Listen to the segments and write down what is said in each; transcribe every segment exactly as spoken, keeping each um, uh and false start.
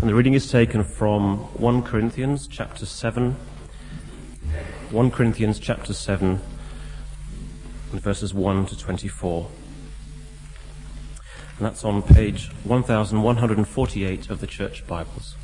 And the reading is taken from First Corinthians chapter seven, First Corinthians chapter seven, and verses one to twenty-four. And that's on page one thousand one hundred forty-eight of the Church Bibles.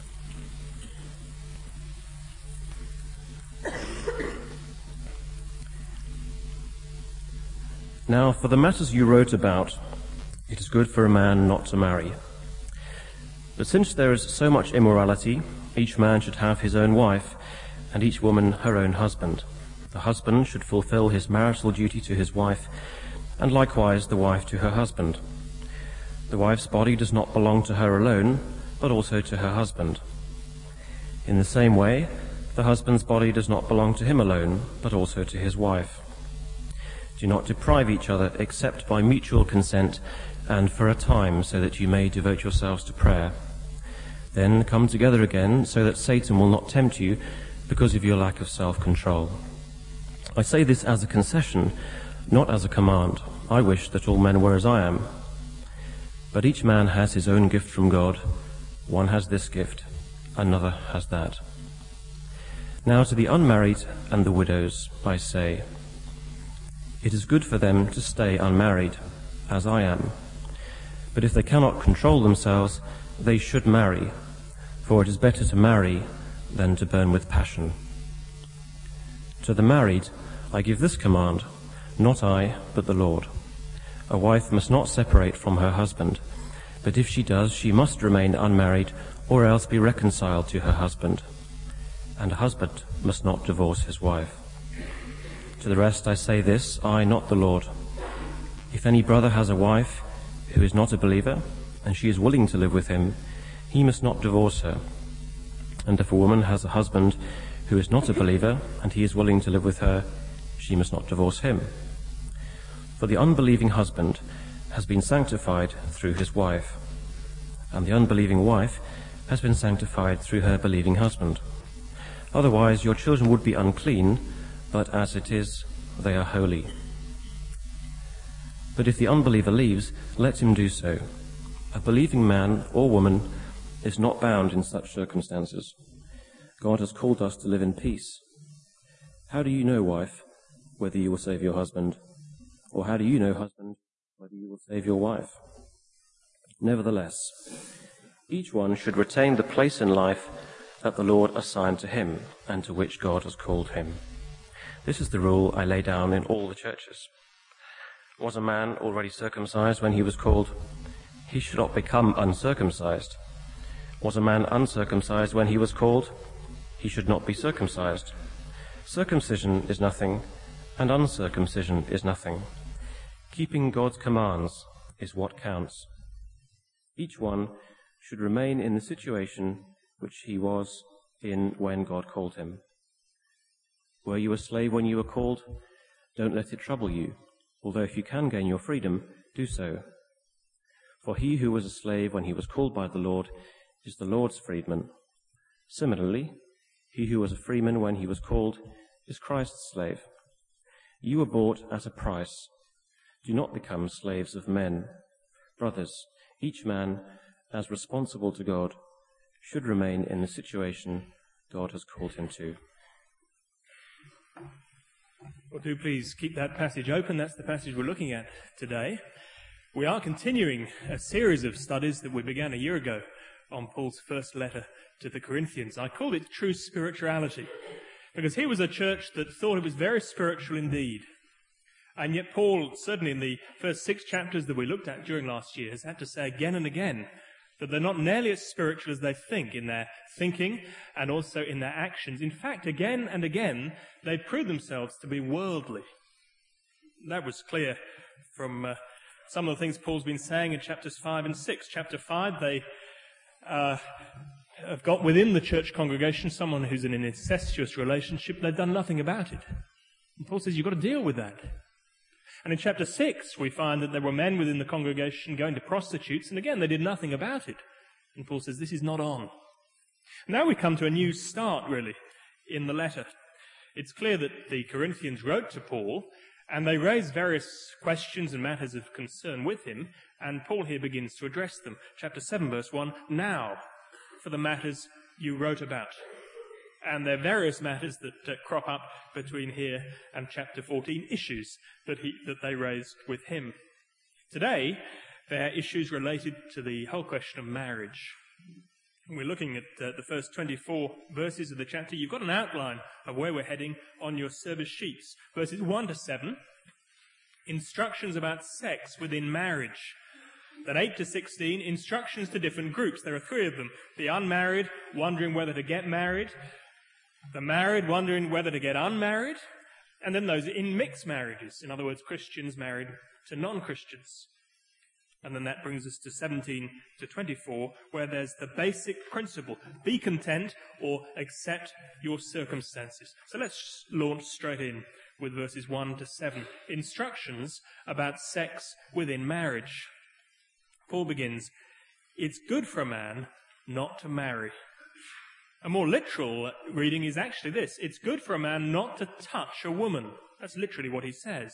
Now, for the matters you wrote about, it is good for a man not to marry. But since there is so much immorality, each man should have his own wife, and each woman her own husband. The husband should fulfill his marital duty to his wife, and likewise the wife to her husband. The wife's body does not belong to her alone, but also to her husband. In the same way, the husband's body does not belong to him alone, but also to his wife. Do not deprive each other except by mutual consent and for a time, so that you may devote yourselves to prayer. Then come together again, so that Satan will not tempt you because of your lack of self-control. I say this as a concession, not as a command. I wish that all men were as I am. But each man has his own gift from God. One has this gift, another has that. Now to the unmarried and the widows I say, it is good for them to stay unmarried, as I am. But if they cannot control themselves, they should marry, for it is better to marry than to burn with passion. To the married I give this command, not I, but the Lord. A wife must not separate from her husband, but if she does, she must remain unmarried, or else be reconciled to her husband. And a husband must not divorce his wife. To the rest I say this, I, not the Lord. If any brother has a wife who is not a believer, and she is willing to live with him, he must not divorce her. And if a woman has a husband who is not a believer, and he is willing to live with her, she must not divorce him. For the unbelieving husband has been sanctified through his wife, and the unbelieving wife has been sanctified through her believing husband. Otherwise your children would be unclean, but as it is, they are holy. But if the unbeliever leaves, let him do so. A believing man or woman is not bound in such circumstances. God has called us to live in peace. How do you know, wife, whether you will save your husband? Or how do you know, husband, whether you will save your wife? Nevertheless, each one should retain the place in life that the Lord assigned to him, and to which God has called him. This is the rule I lay down in all the churches. Was a man already circumcised when he was called? He should not become uncircumcised. Was a man uncircumcised when he was called? He should not be circumcised. Circumcision is nothing, and uncircumcision is nothing. Keeping God's commands is what counts. Each one should remain in the situation which he was in when God called him. Were you a slave when you were called? Don't let it trouble you, although if you can gain your freedom, do so. For he who was a slave when he was called by the Lord is the Lord's freedman. Similarly, he who was a freeman when he was called is Christ's slave. You were bought at a price. Do not become slaves of men. Brothers, each man, as responsible to God, should remain in the situation God has called him to. Well, do please keep that passage open. That's the passage we're looking at today. We are continuing a series of studies that we began a year ago on Paul's first letter to the Corinthians. I called it True Spirituality, because here was a church that thought it was very spiritual indeed. And yet Paul, certainly in the first six chapters that we looked at during last year, has had to say again and again that they're not nearly as spiritual as they think in their thinking and also in their actions. In fact, again and again, they prove themselves to be worldly. That was clear from uh, some of the things Paul's been saying in chapters five and six. Chapter five, they uh, have got within the church congregation someone who's in an incestuous relationship. They've done nothing about it. And Paul says you've got to deal with that. And in chapter six, we find that there were men within the congregation going to prostitutes, and again, they did nothing about it. And Paul says, this is not on. Now we come to a new start, really, in the letter. It's clear that the Corinthians wrote to Paul, and they raise various questions and matters of concern with him, and Paul here begins to address them. Chapter seven, verse one, now, for the matters you wrote about. And there are various matters that uh, crop up between here and chapter fourteen, issues that, he, that they raised with him. Today, there are issues related to the whole question of marriage. We're looking at uh, the first twenty-four verses of the chapter. You've got an outline of where we're heading on your service sheets. Verses one to seven, instructions about sex within marriage. Then eight to sixteen, instructions to different groups. There are three of them. The unmarried, wondering whether to get married. The married, wondering whether to get unmarried. And then those in mixed marriages. In other words, Christians married to non-Christians. And then that brings us to seventeen to twenty-four, where there's the basic principle. Be content or accept your circumstances. So let's launch straight in with verses one to seven. Instructions about sex within marriage. Paul begins, it's good for a man not to marry. A more literal reading is actually this. It's good for a man not to touch a woman. That's literally what he says.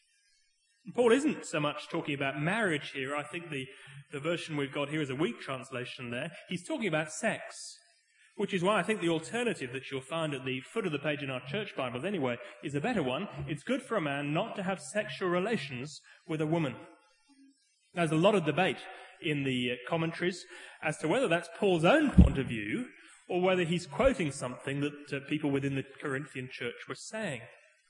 Paul isn't so much talking about marriage here. I think the, the version we've got here is a weak translation there. He's talking about sex, which is why I think the alternative that you'll find at the foot of the page in our church Bibles anyway is a better one. It's good for a man not to have sexual relations with a woman. There's a lot of debate in the commentaries as to whether that's Paul's own point of view or whether he's quoting something that uh, people within the Corinthian church were saying.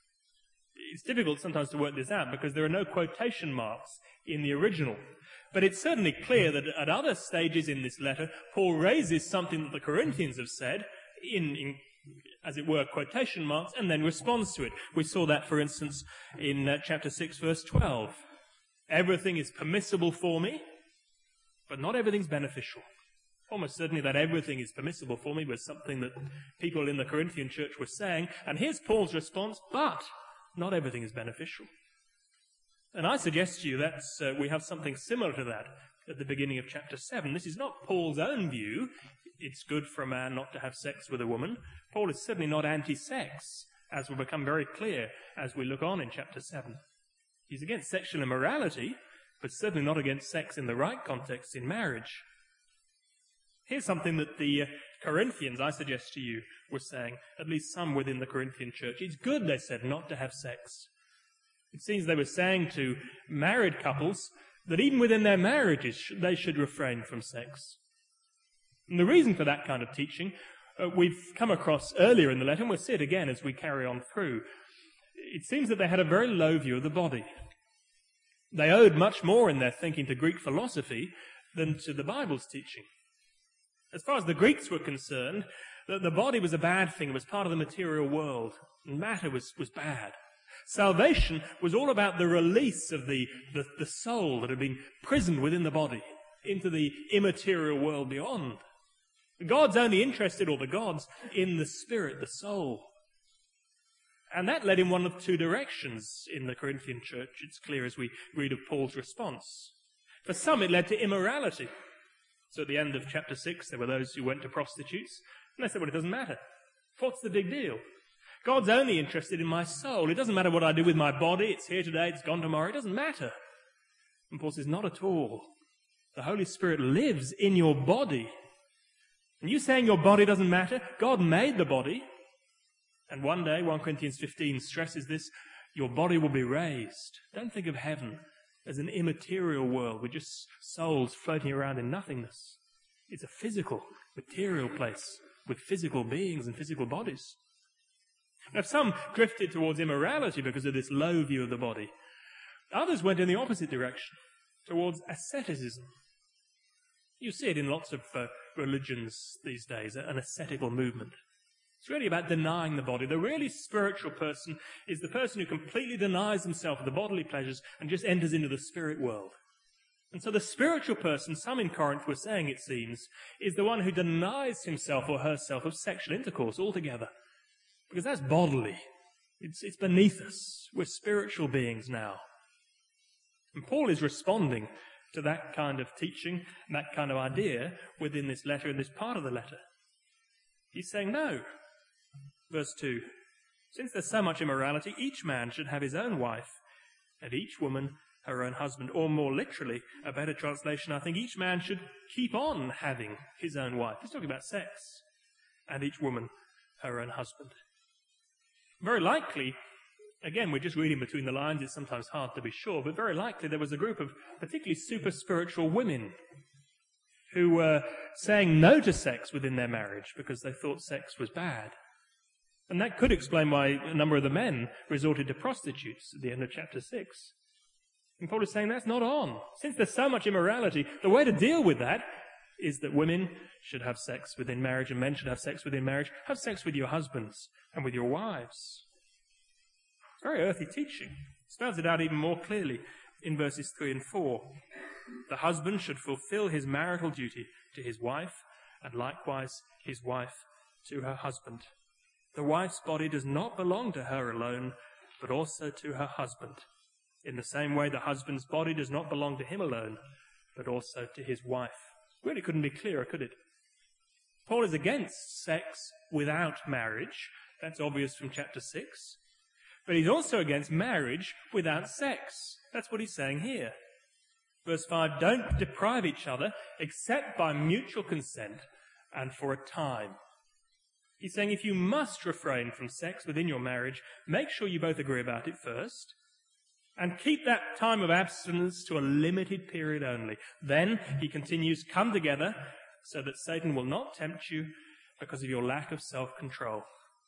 It's difficult sometimes to work this out because there are no quotation marks in the original. But it's certainly clear that at other stages in this letter, Paul raises something that the Corinthians have said in, in as it were, quotation marks, and then responds to it. We saw that, for instance, in uh, chapter six, verse twelve. Everything is permissible for me, but not everything's beneficial. Almost certainly that everything is permissible for me was something that people in the Corinthian church were saying. And here's Paul's response, but not everything is beneficial. And I suggest to you that uh, we have something similar to that at the beginning of chapter seven. This is not Paul's own view. It's good for a man not to have sex with a woman. Paul is certainly not anti-sex, as will become very clear as we look on in chapter seven. He's against sexual immorality, but certainly not against sex in the right context in marriage. Here's something that the uh, Corinthians, I suggest to you, were saying, at least some within the Corinthian church. It's good, they said, not to have sex. It seems they were saying to married couples that even within their marriages they should refrain from sex. And the reason for that kind of teaching uh, we've come across earlier in the letter, and we'll see it again as we carry on through. It seems that they had a very low view of the body. They owed much more in their thinking to Greek philosophy than to the Bible's teaching. As far as the Greeks were concerned, the, the body was a bad thing. It was part of the material world. And matter was, was bad. Salvation was all about the release of the, the, the soul that had been prisoned within the body into the immaterial world beyond. God's only interested, or the gods, in the spirit, the soul. And that led in one of two directions in the Corinthian church. It's clear as we read of Paul's response. For some, it led to immorality. So at the end of chapter six, there were those who went to prostitutes, and they said, well, it doesn't matter. What's the big deal? God's only interested in my soul. It doesn't matter what I do with my body. It's here today, it's gone tomorrow. It doesn't matter. And Paul says, not at all. The Holy Spirit lives in your body. And you saying your body doesn't matter? God made the body. And one day, First Corinthians fifteen stresses this, your body will be raised. Don't think of heaven as an immaterial world with just souls floating around in nothingness. It's a physical, material place with physical beings and physical bodies. Now, some drifted towards immorality because of this low view of the body. Others went in the opposite direction, towards asceticism. You see it in lots of uh, religions these days, an ascetical movement. It's really about denying the body. The really spiritual person is the person who completely denies himself of the bodily pleasures and just enters into the spirit world. And so the spiritual person, some in Corinth were saying, it seems, is the one who denies himself or herself of sexual intercourse altogether. Because that's bodily. It's, it's beneath us. We're spiritual beings now. And Paul is responding to that kind of teaching, that kind of idea within this letter, in this part of the letter. He's saying no. Verse two, since there's so much immorality, each man should have his own wife, and each woman her own husband. Or more literally, a better translation, I think each man should keep on having his own wife. He's talking about sex. And each woman her own husband. Very likely, again, we're just reading between the lines, it's sometimes hard to be sure, but very likely there was a group of particularly super spiritual women who were saying no to sex within their marriage because they thought sex was bad. And that could explain why a number of the men resorted to prostitutes at the end of chapter six. And Paul is saying that's not on. Since there's so much immorality, the way to deal with that is that women should have sex within marriage and men should have sex within marriage. Have sex with your husbands and with your wives. Very earthy teaching. Spells it out even more clearly in verses three and four. The husband should fulfill his marital duty to his wife, and likewise his wife to her husband. The wife's body does not belong to her alone, but also to her husband. In the same way, the husband's body does not belong to him alone, but also to his wife. Really couldn't be clearer, could it? Paul is against sex without marriage. That's obvious from chapter six. But he's also against marriage without sex. That's what he's saying here. Verse five, don't deprive each other except by mutual consent and for a time. He's saying if you must refrain from sex within your marriage, make sure you both agree about it first. And keep that time of abstinence to a limited period only. Then, he continues, come together so that Satan will not tempt you because of your lack of self-control.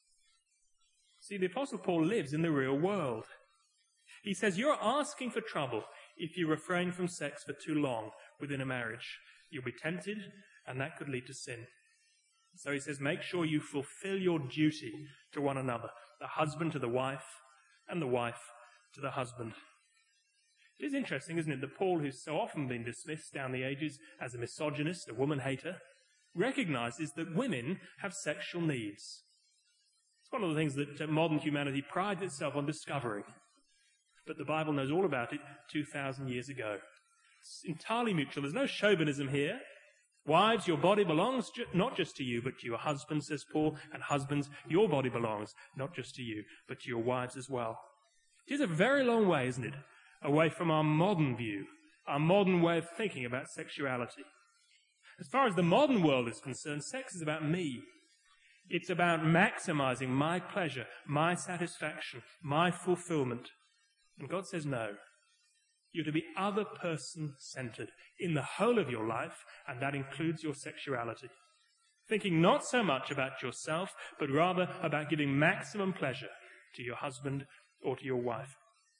See, the Apostle Paul lives in the real world. He says you're asking for trouble if you refrain from sex for too long within a marriage. You'll be tempted, and that could lead to sin. So he says make sure you fulfill your duty to one another, the husband to the wife, and the wife to the husband. It is interesting, isn't it, that Paul, who's so often been dismissed down the ages as a misogynist, a woman-hater, recognizes that women have sexual needs. It's one of the things that modern humanity prides itself on discovering. But the Bible knows all about it two thousand years ago. It's entirely mutual. There's no chauvinism here. Wives, your body belongs ju- not just to you, but to your husbands, says Paul, and husbands, your body belongs not just to you, but to your wives as well. It is a very long way, isn't it, away from our modern view, our modern way of thinking about sexuality. As far as the modern world is concerned, sex is about me. It's about maximizing my pleasure, my satisfaction, my fulfillment. And God says no. You're to be other person-centered in the whole of your life, and that includes your sexuality. Thinking not so much about yourself, but rather about giving maximum pleasure to your husband or to your wife.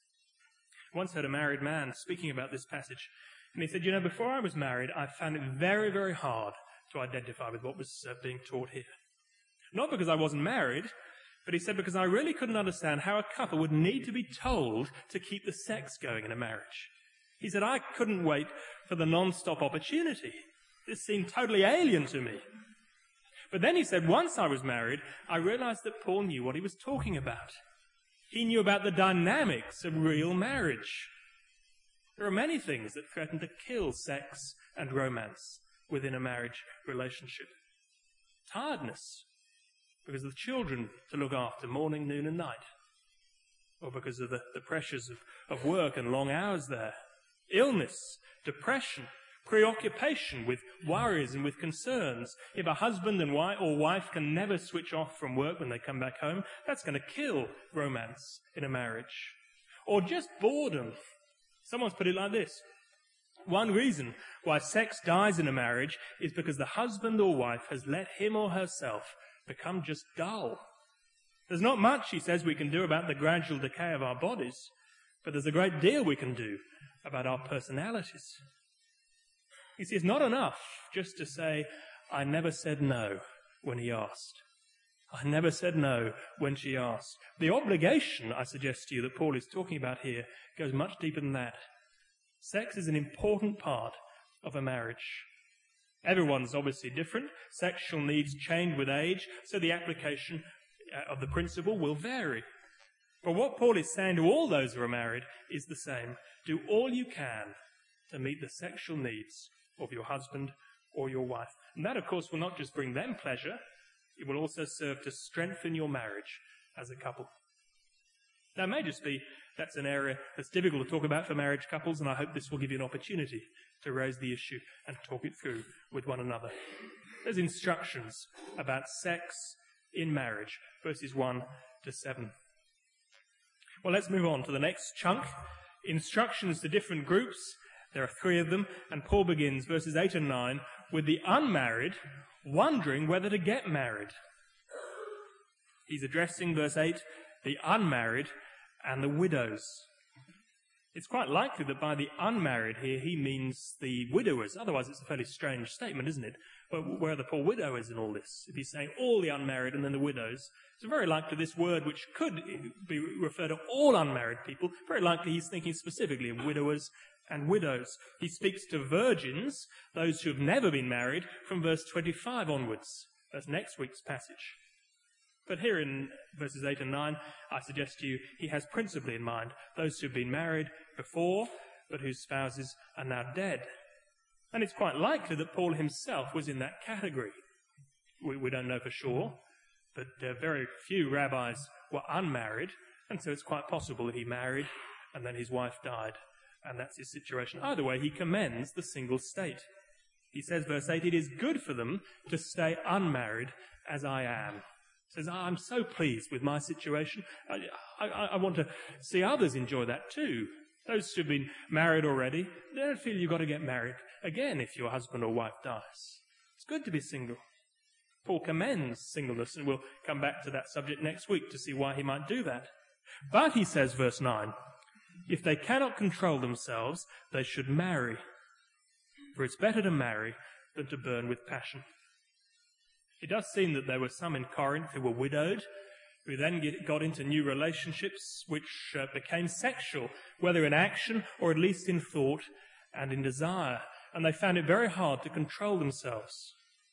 I once heard a married man speaking about this passage, and he said, you know, before I was married, I found it very, very hard to identify with what was uh, being taught here. Not because I wasn't married, but he said because I really couldn't understand how a couple would need to be told to keep the sex going in a marriage. He said, I couldn't wait for the non-stop opportunity. This seemed totally alien to me. But then he said, once I was married, I realized that Paul knew what he was talking about. He knew about the dynamics of real marriage. There are many things that threaten to kill sex and romance within a marriage relationship. Tiredness, because of the children to look after morning, noon and night. Or because of the, the pressures of, of work and long hours there. Illness, depression, preoccupation with worries and with concerns. If a husband and wife or wife can never switch off from work when they come back home, that's going to kill romance in a marriage. Or just boredom. Someone's put it like this. One reason why sex dies in a marriage is because the husband or wife has let him or herself become just dull. There's not much, he says, we can do about the gradual decay of our bodies, but there's a great deal we can do about our personalities. You see, it's not enough just to say, I never said no when he asked. I never said no when she asked. The obligation, I suggest to you, that Paul is talking about here goes much deeper than that. Sex is an important part of a marriage. Everyone's obviously different. Sexual needs change with age, so the application of the principle will vary. But what Paul is saying to all those who are married is the same. Do all you can to meet the sexual needs of your husband or your wife. And that, of course, will not just bring them pleasure, it will also serve to strengthen your marriage as a couple. Now, it may just be That's an area that's difficult to talk about for marriage couples, and I hope this will give you an opportunity to raise the issue and talk it through with one another. There's instructions about sex in marriage, verses one to seven. Well, let's move on to the next chunk. Instructions to different groups. There are three of them, and Paul begins verses eight and nine with the unmarried wondering whether to get married. He's addressing, verse eight, the unmarried and the widows. It's quite likely that by the unmarried here he means the widowers. Otherwise it's a fairly strange statement, isn't it? But where are the poor widowers in all this? If he's saying all the unmarried and then the widows, it's very likely this word, which could be referred to all unmarried people, very likely he's thinking specifically of widowers and widows. He speaks to virgins, those who have never been married, from verse twenty-five onwards. That's next week's passage. But here in verses eight and nine, I suggest to you, he has principally in mind those who have been married before, but whose spouses are now dead. And it's quite likely that Paul himself was in that category. We, we don't know for sure, but uh, very few rabbis were unmarried, and so it's quite possible that he married and then his wife died, and that's his situation. Either way, he commends the single state. He says, verse eight, it is good for them to stay unmarried as I am. Says, I'm so pleased with my situation. I, I, I want to see others enjoy that too. Those who've been married already, they don't feel you've got to get married again if your husband or wife dies. It's good to be single. Paul commends singleness, and we'll come back to that subject next week to see why he might do that. But he says, verse nine, if they cannot control themselves, they should marry. For it's better to marry than to burn with passion. It does seem that there were some in Corinth who were widowed, who then get, got into new relationships which uh, became sexual, whether in action or at least in thought and in desire. And they found it very hard to control themselves.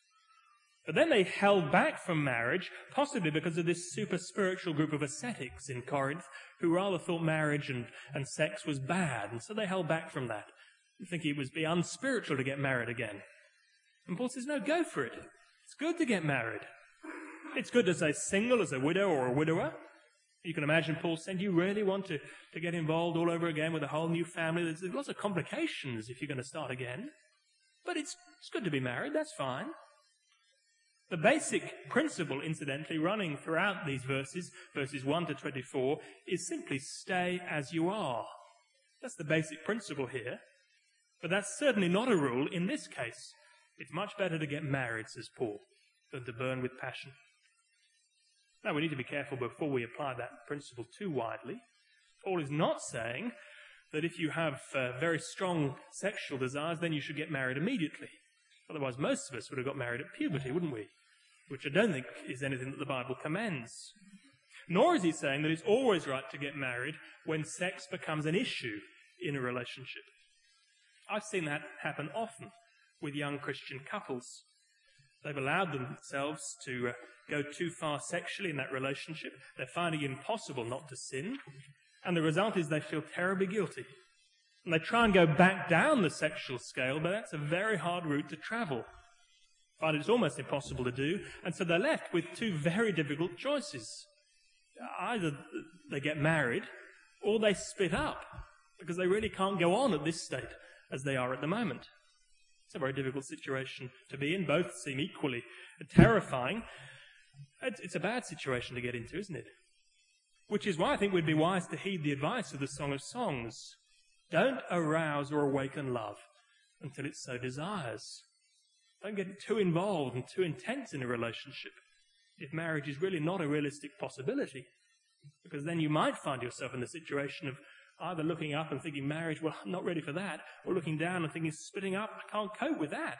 But then they held back from marriage, possibly because of this super spiritual group of ascetics in Corinth who rather thought marriage and, and sex was bad. And so they held back from that, thinking it would be unspiritual to get married again. And Paul says, no, go for it. It's good to get married. It's good to stay single as a widow or a widower. You can imagine Paul saying, do you really want to, to get involved all over again with a whole new family? There's, there's lots of complications if you're going to start again. But it's, it's good to be married, that's fine. The basic principle, incidentally, running throughout these verses, verses one to twenty-four, is simply stay as you are. That's the basic principle here. But that's certainly not a rule in this case. It's much better to get married, says Paul, than to burn with passion. Now, we need to be careful before we apply that principle too widely. Paul is not saying that if you have uh, very strong sexual desires, then you should get married immediately. Otherwise, most of us would have got married at puberty, wouldn't we? Which I don't think is anything that the Bible commends. Nor is he saying that it's always right to get married when sex becomes an issue in a relationship. I've seen that happen often with young Christian couples. They've allowed themselves to uh, go too far sexually in that relationship. They're finding it impossible not to sin. And the result is they feel terribly guilty. And they try and go back down the sexual scale, but that's a very hard route to travel. Find it's almost impossible to do. And so they're left with two very difficult choices. Either they get married or they split up because they really can't go on at this state as they are at the moment. It's a very difficult situation to be in. Both seem equally terrifying. It's a bad situation to get into, isn't it? Which is why I think we'd be wise to heed the advice of the Song of Songs. Don't arouse or awaken love until it so desires. Don't get too involved and too intense in a relationship if marriage is really not a realistic possibility. Because then you might find yourself in the situation of either looking up and thinking marriage, well, I'm not ready for that, or looking down and thinking splitting up, I can't cope with that.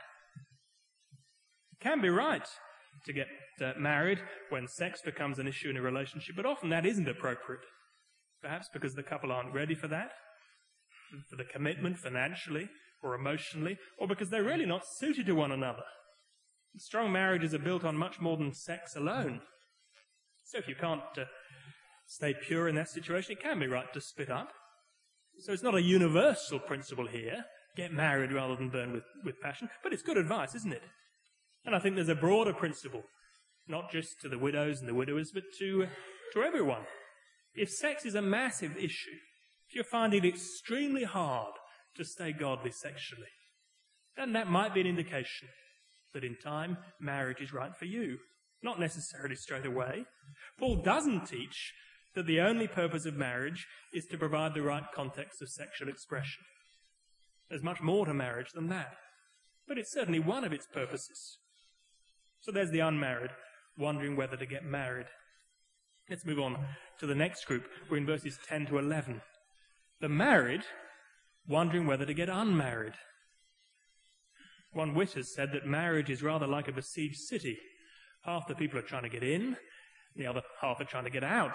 It can be right to get uh, married when sex becomes an issue in a relationship, but often that isn't appropriate. Perhaps because the couple aren't ready for that, for the commitment financially or emotionally, or because they're really not suited to one another. Strong marriages are built on much more than sex alone. So if you can't uh, stay pure in that situation, it can be right to split up. So it's not a universal principle here, get married rather than burn with, with passion, but it's good advice, isn't it? And I think there's a broader principle, not just to the widows and the widowers, but to, uh, to everyone. If sex is a massive issue, if you're finding it extremely hard to stay godly sexually, then that might be an indication that in time marriage is right for you. Not necessarily straight away. Paul doesn't teach that the only purpose of marriage is to provide the right context of sexual expression. There's much more to marriage than that. But it's certainly one of its purposes. So there's the unmarried, wondering whether to get married. Let's move on to the next group. We're in verses ten to eleven. The married, wondering whether to get unmarried. One wit has said that marriage is rather like a besieged city. Half the people are trying to get in, the other half are trying to get out.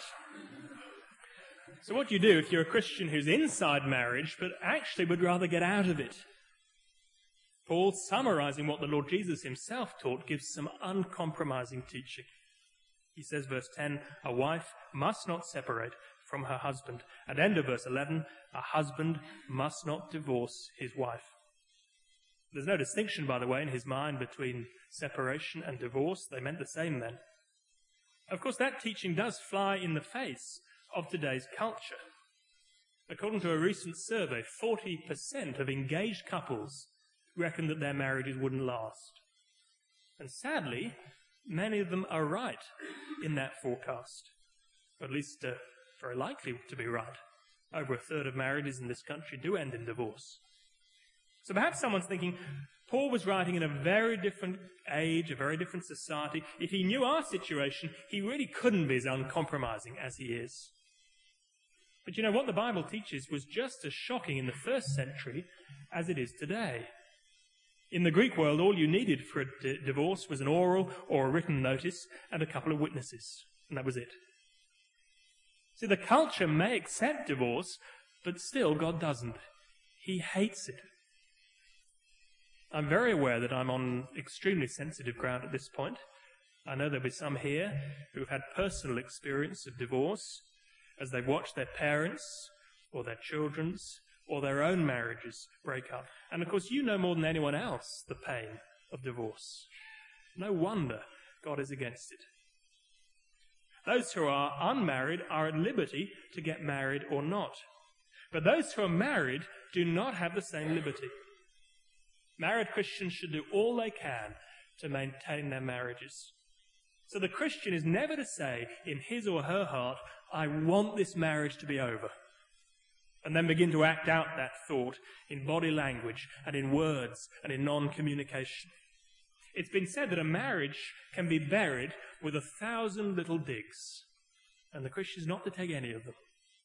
So what do you do if you're a Christian who's inside marriage but actually would rather get out of it? Paul, summarizing what the Lord Jesus himself taught, gives some uncompromising teaching. He says, verse ten, a wife must not separate from her husband. And end of verse eleven, a husband must not divorce his wife. There's no distinction, by the way, in his mind between separation and divorce. They meant the same then. Of course, that teaching does fly in the face of today's culture. According to a recent survey, forty percent of engaged couples reckon that their marriages wouldn't last. And sadly, many of them are right in that forecast. Or at least uh, very likely to be right. Over a third of marriages in this country do end in divorce. So perhaps someone's thinking, Paul was writing in a very different age, a very different society. If he knew our situation, he really couldn't be as uncompromising as he is. But you know, what the Bible teaches was just as shocking in the first century as it is today. In the Greek world, all you needed for a d- divorce was an oral or a written notice and a couple of witnesses, and that was it. See, the culture may accept divorce, but still God doesn't. He hates it. I'm very aware that I'm on extremely sensitive ground at this point. I know there'll be some here who've had personal experience of divorce as they've watched their parents or their children's or their own marriages break up. And of course, you know more than anyone else the pain of divorce. No wonder God is against it. Those who are unmarried are at liberty to get married or not. But those who are married do not have the same liberty. Married Christians should do all they can to maintain their marriages. So the Christian is never to say in his or her heart, I want this marriage to be over, and then begin to act out that thought in body language and in words and in non-communication. It's been said that a marriage can be buried with a thousand little digs, and the Christian is not to take any of them.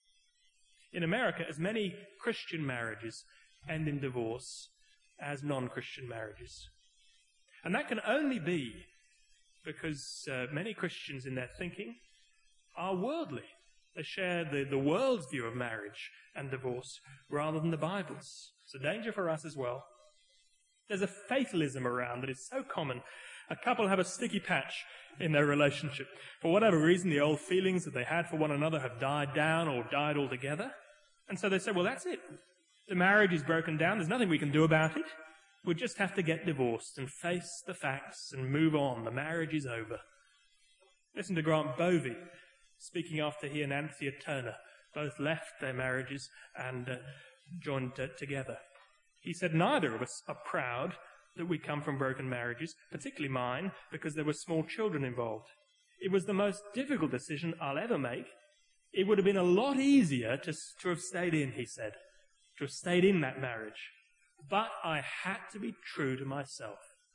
In America, as many Christian marriages end in divorce as non-Christian marriages. And that can only be because uh, many Christians in their thinking are worldly. They share the, the world's view of marriage and divorce rather than the Bible's. It's a danger for us as well. There's a fatalism around that is so common. A couple have a sticky patch in their relationship. For whatever reason, the old feelings that they had for one another have died down or died altogether. And so they say, well, that's it. The marriage is broken down. There's nothing we can do about it. We just have to get divorced and face the facts and move on. The marriage is over. Listen to Grant Bovey, speaking after he and Anthea Turner both left their marriages and uh, joined uh, together. He said, neither of us are proud that we come from broken marriages, particularly mine, because there were small children involved. It was the most difficult decision I'll ever make. It would have been a lot easier to, to have stayed in, he said, to have stayed in that marriage. But I had to be true to myself.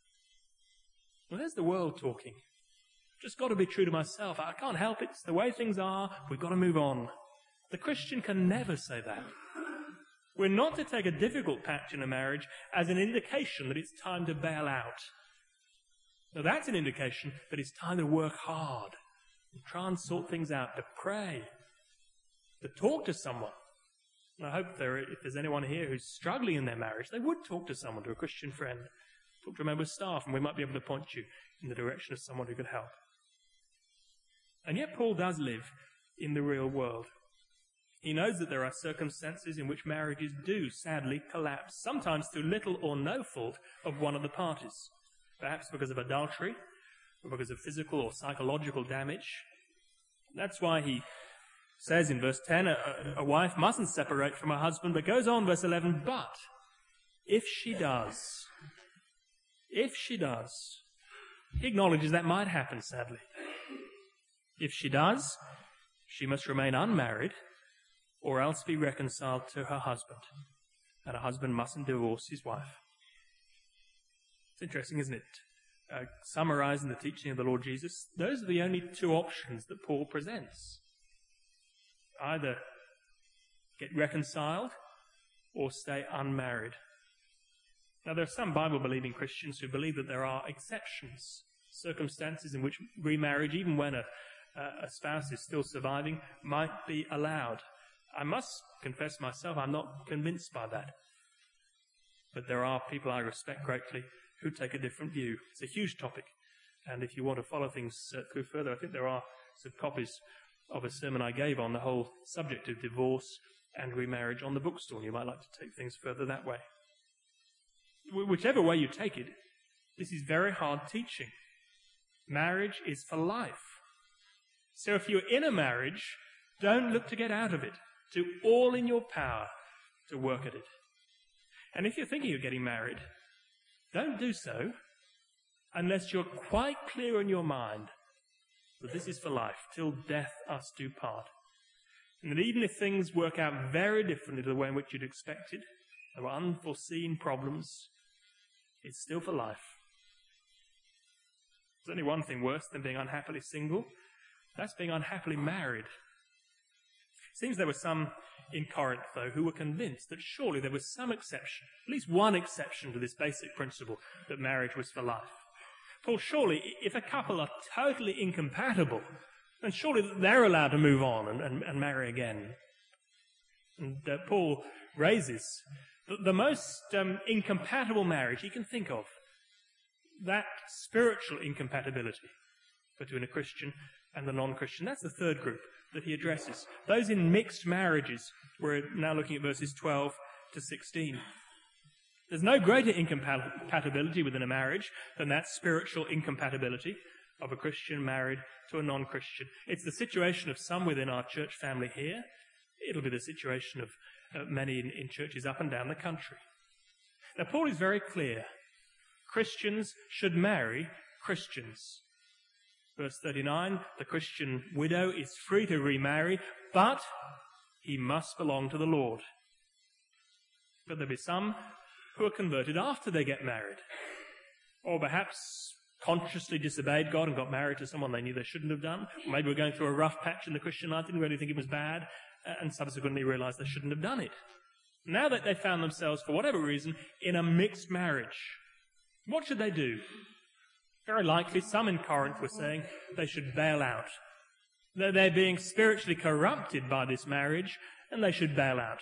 Well, there's the world talking. Just got to be true to myself. I can't help it. It's the way things are. We've got to move on. The Christian can never say that. We're not to take a difficult patch in a marriage as an indication that it's time to bail out. Now, that's an indication that it's time to work hard and try and sort things out, to pray, to talk to someone. And I hope there, if there's anyone here who's struggling in their marriage, they would talk to someone, to a Christian friend, talk to a member of staff, and we might be able to point you in the direction of someone who could help. And yet Paul does live in the real world. He knows that there are circumstances in which marriages do sadly collapse, sometimes through little or no fault of one of the parties, perhaps because of adultery, or because of physical or psychological damage. That's why he says in verse ten, a, a wife mustn't separate from her husband, but goes on, verse eleven, but if she does, if she does, he acknowledges that might happen, sadly. If she does, she must remain unmarried or else be reconciled to her husband, and a husband mustn't divorce his wife. It's interesting, isn't it? Uh, summarizing the teaching of the Lord Jesus, those are the only two options that Paul presents. Either get reconciled or stay unmarried. Now, there are some Bible-believing Christians who believe that there are exceptions, circumstances in which remarriage, even when a, a spouse is still surviving, might be allowed. I must confess myself, I'm not convinced by that. But there are people I respect greatly who take a different view. It's a huge topic, and if you want to follow things uh, through further, I think there are some copies of a sermon I gave on the whole subject of divorce and remarriage on the bookstore. You might like to take things further that way. Wh- whichever way you take it, this is very hard teaching. Marriage is for life. So if you're in a marriage, don't look to get out of it. Do all in your power to work at it. And if you're thinking of getting married, don't do so unless you're quite clear in your mind that this is for life, till death us do part. And that even if things work out very differently to the way in which you'd expected, there are unforeseen problems, it's still for life. There's only one thing worse than being unhappily single. That's being unhappily married. It seems there were some in Corinth, though, who were convinced that surely there was some exception, at least one exception to this basic principle that marriage was for life. Paul, surely, if a couple are totally incompatible, then surely they're allowed to move on and, and, and marry again. And uh, Paul raises the, the most um, incompatible marriage he can think of, that spiritual incompatibility between a Christian and the non-Christian. That's the third group that he addresses. Those in mixed marriages. We're now looking at verses twelve to sixteen. There's no greater incompatibility within a marriage than that spiritual incompatibility of a Christian married to a non-Christian. It's the situation of some within our church family here. It'll be the situation of uh, many in, in churches up and down the country. Now, Paul is very clear. Christians should marry Christians. Verse thirty-nine, the Christian widow is free to remarry, but he must belong to the Lord. But there'll be some who are converted after they get married, or perhaps consciously disobeyed God and got married to someone they knew they shouldn't have done. Or maybe were going through a rough patch in the Christian life, didn't really think it was bad, and subsequently realized they shouldn't have done it. Now that they found themselves, for whatever reason, in a mixed marriage, what should they do? Very likely, some in Corinth were saying they should bail out. That they're being spiritually corrupted by this marriage, and they should bail out.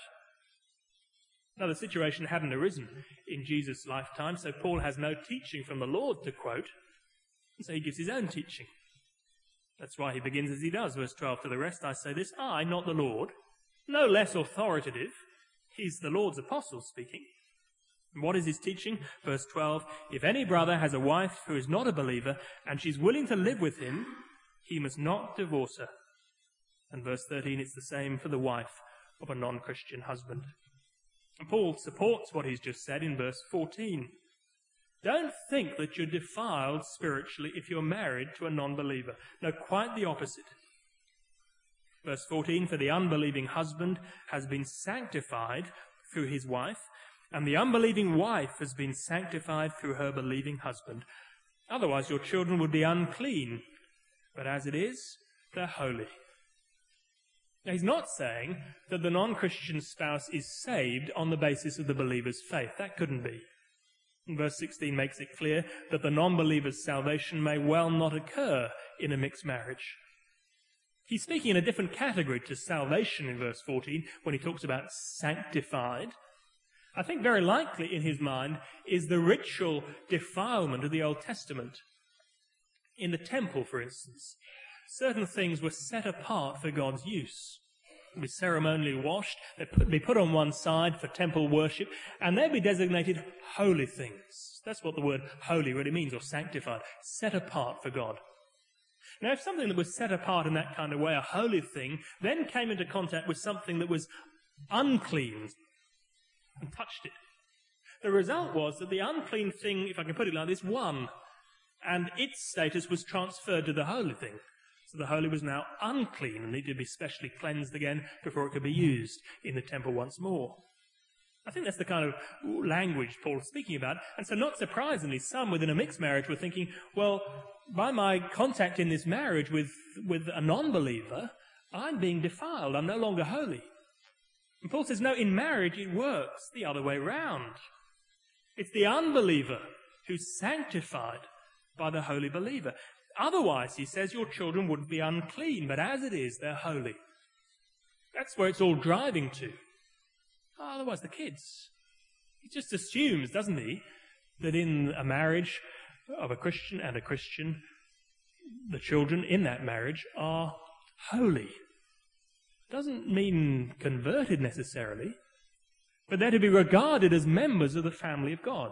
Now, the situation hadn't arisen in Jesus' lifetime, so Paul has no teaching from the Lord to quote, and so he gives his own teaching. That's why he begins as he does. Verse twelve, to the rest I say this, I, not the Lord, no less authoritative. He's the Lord's apostle speaking. And what is his teaching? Verse twelve, if any brother has a wife who is not a believer, and she's willing to live with him, he must not divorce her. And verse thirteen, it's the same for the wife of a non-Christian husband. And Paul supports what he's just said in verse fourteen. Don't think that you're defiled spiritually if you're married to a non-believer. No, quite the opposite. Verse fourteen, for the unbelieving husband has been sanctified through his wife, and the unbelieving wife has been sanctified through her believing husband. Otherwise your children would be unclean, but as it is, they're holy. Now, he's not saying that the non-Christian spouse is saved on the basis of the believer's faith. That couldn't be. And verse sixteen makes it clear that the non-believer's salvation may well not occur in a mixed marriage. He's speaking in a different category to salvation in verse fourteen when he talks about sanctified. I think very likely in his mind is the ritual defilement of the Old Testament. In the temple, for instance, certain things were set apart for God's use. They'd be ceremonially washed, they'd be put on one side for temple worship, and they'd be designated holy things. That's what the word holy really means, or sanctified, set apart for God. Now, if something that was set apart in that kind of way, a holy thing, then came into contact with something that was unclean and touched it, the result was that the unclean thing, if I can put it like this, won, and its status was transferred to the holy thing. So the holy was now unclean and needed to be specially cleansed again before it could be used in the temple once more. I think that's the kind of language Paul's speaking about. And so not surprisingly, some within a mixed marriage were thinking, well, by my contact in this marriage with, with a non-believer, I'm being defiled. I'm no longer holy. And Paul says, no, in marriage it works the other way round. It's the unbeliever who's sanctified by the holy believer. Otherwise, he says, your children would be unclean, but as it is, they're holy. That's where it's all driving to. Otherwise, the kids. He just assumes, doesn't he, that in a marriage of a Christian and a Christian, the children in that marriage are holy. Doesn't mean converted necessarily, but they're to be regarded as members of the family of God.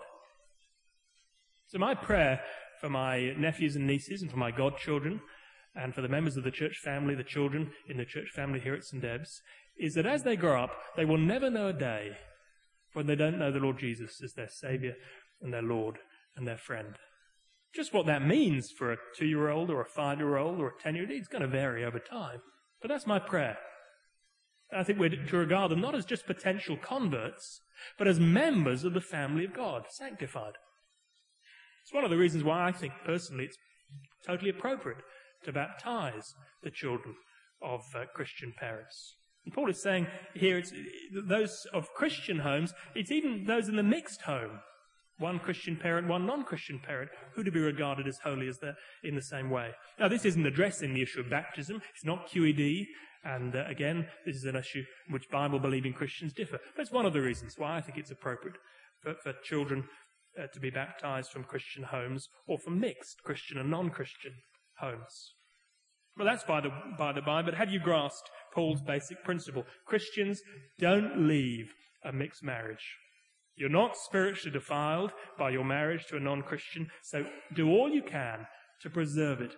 So my prayer for my nephews and nieces and for my godchildren and for the members of the church family, the children in the church family here at Saint Deb's, is that as they grow up, they will never know a day when they don't know the Lord Jesus as their Saviour and their Lord and their friend. Just what that means for a two-year-old or a five-year-old or a ten-year-old, it's going to vary over time. But that's my prayer. I think we're to regard them not as just potential converts, but as members of the family of God, sanctified. It's one of the reasons why I think personally it's totally appropriate to baptize the children of uh, Christian parents. And Paul is saying here, it's those of Christian homes, it's even those in the mixed home, one Christian parent, one non-Christian parent, who to be regarded as holy as they're in the same way. Now, this isn't addressing the issue of baptism. It's not Q E D. And uh, again, this is an issue in which Bible-believing Christians differ. But it's one of the reasons why I think it's appropriate for, for children uh, to be baptized from Christian homes or from mixed Christian and non-Christian homes. Well, that's by the, by the by, but have you grasped Paul's basic principle? Christians, don't leave a mixed marriage. You're not spiritually defiled by your marriage to a non-Christian, so do all you can to preserve it.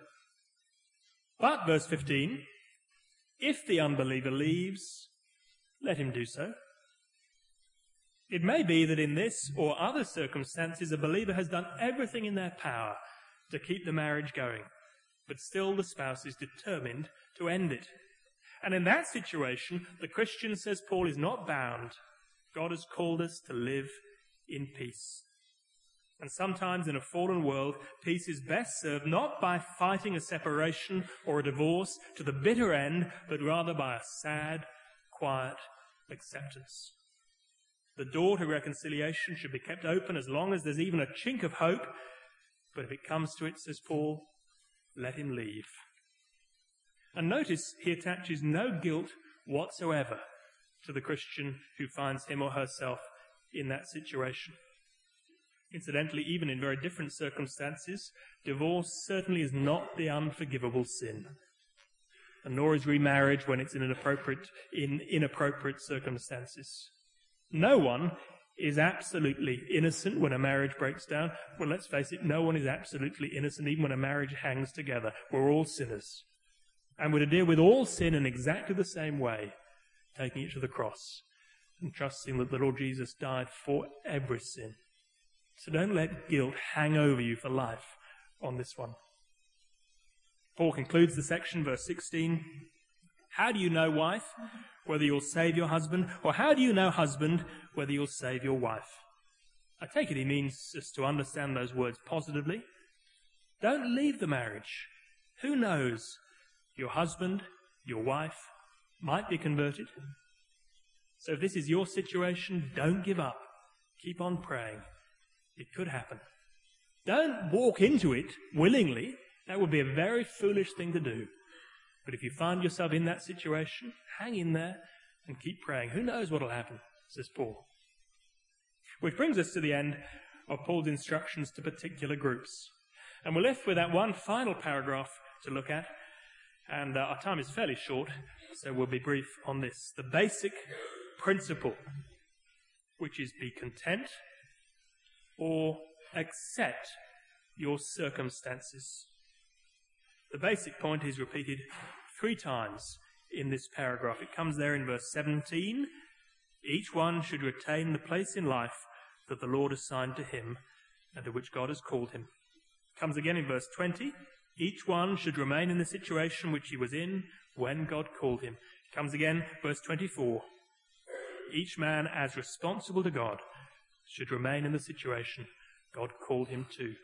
But, verse fifteen, if the unbeliever leaves, let him do so. It may be that in this or other circumstances a believer has done everything in their power to keep the marriage going, but still the spouse is determined to end it. And in that situation, the Christian, says Paul, is not bound. God has called us to live in peace. And sometimes in a fallen world, peace is best served not by fighting a separation or a divorce to the bitter end, but rather by a sad, quiet acceptance. The door to reconciliation should be kept open as long as there's even a chink of hope. But if it comes to it, says Paul, let him leave. And notice he attaches no guilt whatsoever to the Christian who finds him or herself in that situation. Incidentally, even in very different circumstances, divorce certainly is not the unforgivable sin. And nor is remarriage when it's in inappropriate, in inappropriate circumstances. No one is absolutely innocent when a marriage breaks down. Well, let's face it, no one is absolutely innocent even when a marriage hangs together. We're all sinners. And we're to deal with all sin in exactly the same way, taking it to the cross and trusting that the Lord Jesus died for every sin. So don't let guilt hang over you for life on this one. Paul concludes the section, verse sixteen. How do you know, wife, whether you'll save your husband? Or how do you know, husband, whether you'll save your wife? I take it he means us to understand those words positively. Don't leave the marriage. Who knows? Your husband, your wife, might be converted. So if this is your situation, don't give up. Keep on praying. It could happen. Don't walk into it willingly. That would be a very foolish thing to do. But if you find yourself in that situation, hang in there and keep praying. Who knows what will happen, says Paul. Which brings us to the end of Paul's instructions to particular groups. And we're left with that one final paragraph to look at. And uh, our time is fairly short, so we'll be brief on this. The basic principle, which is be content or accept your circumstances. The basic point is repeated three times in this paragraph. It comes there in verse seventeen. Each one should retain the place in life that the Lord assigned to him and to which God has called him. It comes again in verse twenty. Each one should remain in the situation which he was in when God called him. It comes again, verse twenty-four. Each man, as responsible to God, should remain in the situation God called him to.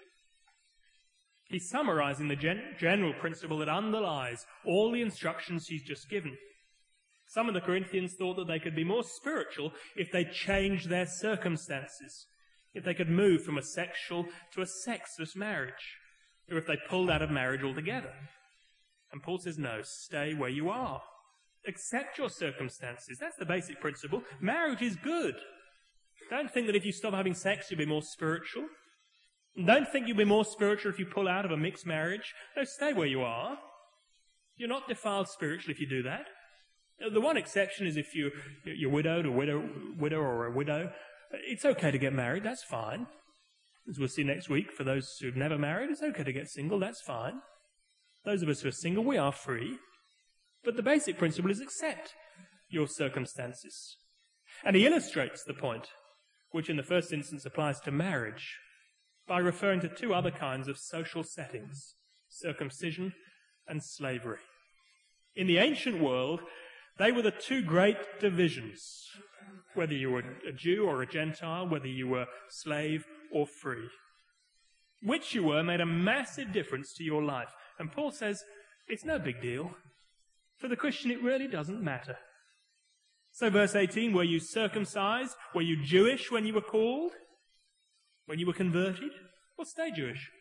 He's summarizing the gen- general principle that underlies all the instructions he's just given. Some of the Corinthians thought that they could be more spiritual if they changed their circumstances, if they could move from a sexual to a sexless marriage, or if they pulled out of marriage altogether. And Paul says, no, stay where you are. Accept your circumstances. That's the basic principle. Marriage is good. Don't think that if you stop having sex, you'll be more spiritual. Don't think you'll be more spiritual if you pull out of a mixed marriage. No, stay where you are. You're not defiled spiritually if you do that. The one exception is if you, you're widowed, a widow, widow or a widow. It's okay to get married. That's fine. As we'll see next week, for those who've never married, it's okay to get single. That's fine. Those of us who are single, we are free. But the basic principle is accept your circumstances. And he illustrates the point, which in the first instance applies to marriage, by referring to two other kinds of social settings, circumcision and slavery. In the ancient world, they were the two great divisions, whether you were a Jew or a Gentile, whether you were slave or free. Which you were made a massive difference to your life. And Paul says, it's no big deal. For the Christian, it really doesn't matter. So verse eighteen, were you circumcised? Were you Jewish when you were called? When you were converted? Well, stay Jewish.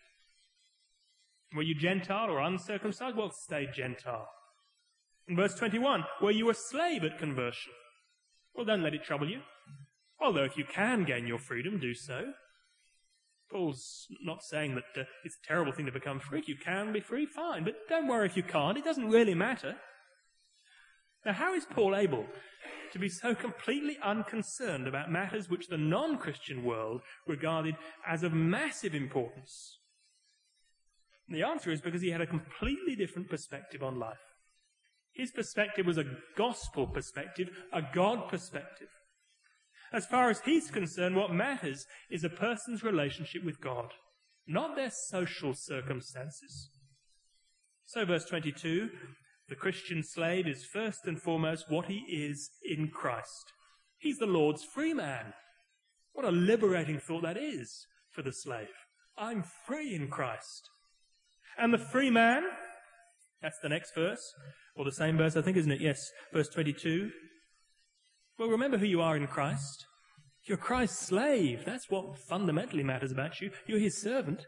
Were you Gentile or uncircumcised? Well, stay Gentile. In verse twenty-one, were you a slave at conversion? Well, don't let it trouble you. Although if you can gain your freedom, do so. Paul's not saying that uh, it's a terrible thing to become free. If you can be free, fine. But don't worry if you can't. It doesn't really matter. Now, how is Paul able to be so completely unconcerned about matters which the non-Christian world regarded as of massive importance? And the answer is because he had a completely different perspective on life. His perspective was a gospel perspective, a God perspective. As far as he's concerned, what matters is a person's relationship with God, not their social circumstances. So verse twenty-two, the Christian slave is first and foremost what he is in Christ. He's the Lord's free man. What a liberating thought that is for the slave. I'm free in Christ. And the free man, that's the next verse, or the same verse, I think, isn't it? Yes, verse twenty-two. Well, remember who you are in Christ. You're Christ's slave. That's what fundamentally matters about you. You're his servant.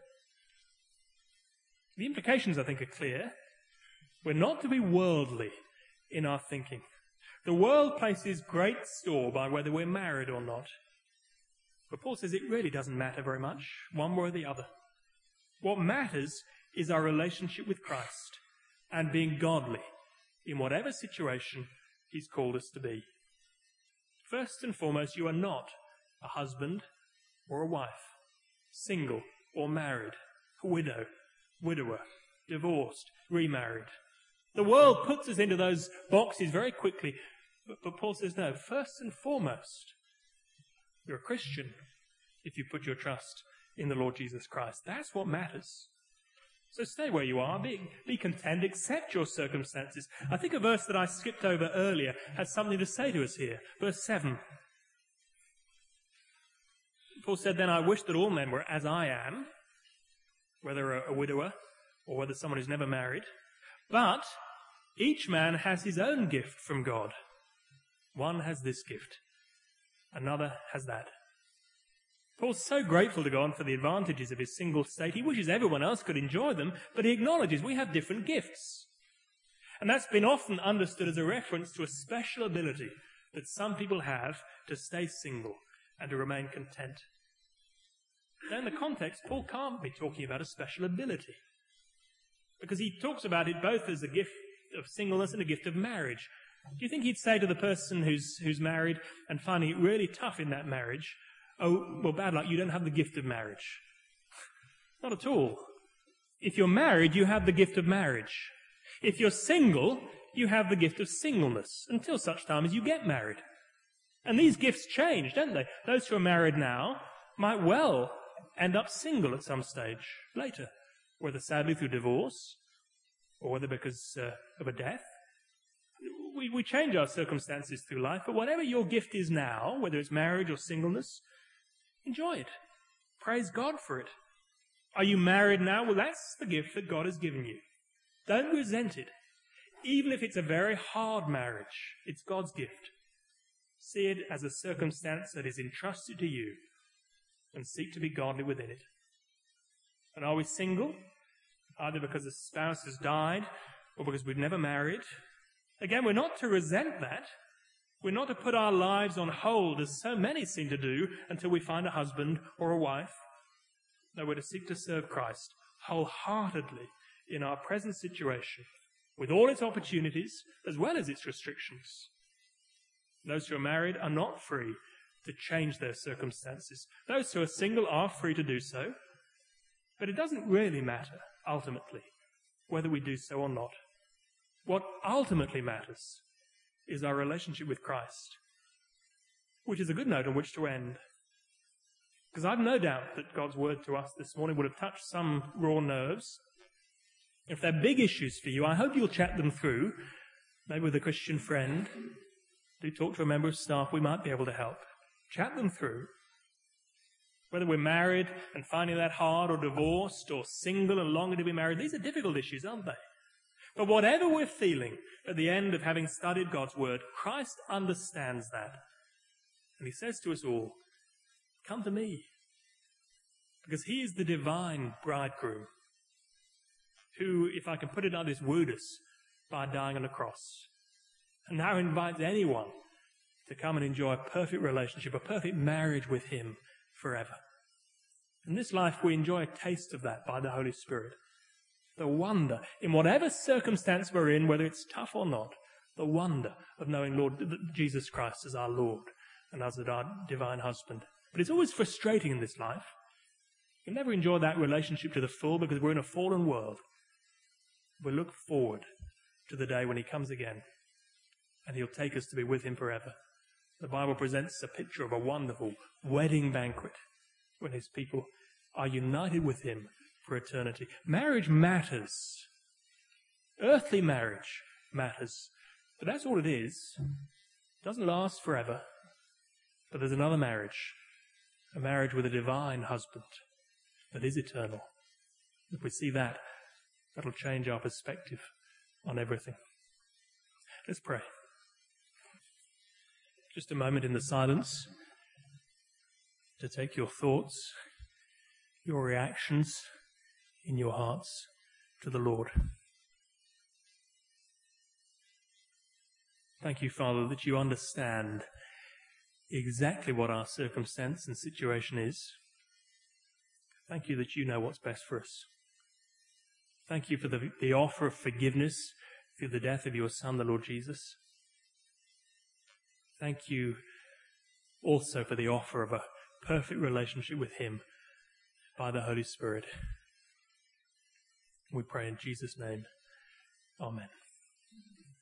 The implications, I think, are clear. We're not to be worldly in our thinking. The world places great store by whether we're married or not. But Paul says it really doesn't matter very much, one way or the other. What matters is our relationship with Christ and being godly in whatever situation he's called us to be. First and foremost, you are not a husband or a wife, single or married, a widow, widower, divorced, remarried. The world puts us into those boxes very quickly, but, but Paul says, no, first and foremost, you're a Christian if you put your trust in the Lord Jesus Christ. That's what matters. So stay where you are, be, be content, accept your circumstances. I think a verse that I skipped over earlier has something to say to us here. Verse seven. Paul said, then I wish that all men were as I am, whether a, a widower or whether someone who's never married. But each man has his own gift from God. One has this gift, another has that. Paul's so grateful to God for the advantages of his single state. He wishes everyone else could enjoy them, but he acknowledges we have different gifts. And that's been often understood as a reference to a special ability that some people have to stay single and to remain content. Now, in the context, Paul can't be talking about a special ability, because he talks about it both as a gift of singleness and a gift of marriage. Do you think he'd say to the person who's, who's married and finding it really tough in that marriage, oh, well, bad luck, you don't have the gift of marriage? Not at all. If you're married, you have the gift of marriage. If you're single, you have the gift of singleness until such time as you get married. And these gifts change, don't they? Those who are married now might well end up single at some stage later, whether sadly through divorce or whether because uh, of a death. We, we change our circumstances through life, but whatever your gift is now, whether it's marriage or singleness, enjoy it. Praise God for it. Are you married now? Well, that's the gift that God has given you. Don't resent it. Even if it's a very hard marriage, it's God's gift. See it as a circumstance that is entrusted to you and seek to be godly within it. And are we single? Either because the spouse has died or because we've never married? Again, we're not to resent that. We're not to put our lives on hold, as so many seem to do, until we find a husband or a wife. No, we're to seek to serve Christ wholeheartedly in our present situation, with all its opportunities as well as its restrictions. Those who are married are not free to change their circumstances. Those who are single are free to do so, but it doesn't really matter, ultimately, whether we do so or not. What ultimately matters is our relationship with Christ, which is a good note on which to end. Because I've no doubt that God's word to us this morning would have touched some raw nerves. If they're big issues for you, I hope you'll chat them through, maybe with a Christian friend. Do talk to a member of staff, we might be able to help. Chat them through. Whether we're married and finding that hard, or divorced, or single and longing to be married, these are difficult issues, aren't they? But whatever we're feeling at the end of having studied God's word, Christ understands that. And he says to us all, come to me. Because he is the divine bridegroom who, if I can put it like this, wooed us by dying on a cross. And now invites anyone to come and enjoy a perfect relationship, a perfect marriage with him forever. In this life, we enjoy a taste of that by the Holy Spirit. The wonder, in whatever circumstance we're in, whether it's tough or not, the wonder of knowing Lord Jesus Christ as our Lord and as our divine husband. But it's always frustrating in this life. You'll never enjoy that relationship to the full because we're in a fallen world. We look forward to the day when he comes again and he'll take us to be with him forever. The Bible presents a picture of a wonderful wedding banquet when his people are united with him for eternity. Marriage matters. Earthly marriage matters. But that's all it is. It doesn't last forever. But there's another marriage. A marriage with a divine husband that is eternal. If we see that, that'll change our perspective on everything. Let's pray. Just a moment in the silence to take your thoughts, your reactions in your hearts to the Lord. Thank you, Father, that you understand exactly what our circumstance and situation is. Thank you that you know what's best for us. Thank you for the, the offer of forgiveness through the death of your Son, the Lord Jesus. Thank you also for the offer of a perfect relationship with him by the Holy Spirit. We pray in Jesus' name. Amen.